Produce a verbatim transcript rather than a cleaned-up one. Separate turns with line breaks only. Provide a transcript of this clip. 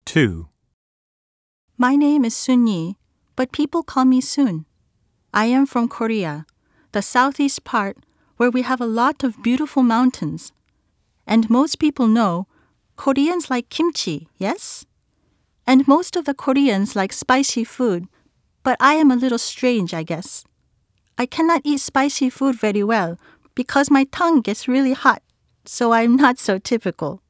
two.
My name is Sun Yi, but people call me Sun. I am from Korea, the southeast part where we have a lot of beautiful mountains. And most people know Koreans like kimchi, yes? And most of the Koreans like spicy food, but I am a little strange, I guess. I cannot eat spicy food very well because my tongue gets really hot, so I'm not so typical.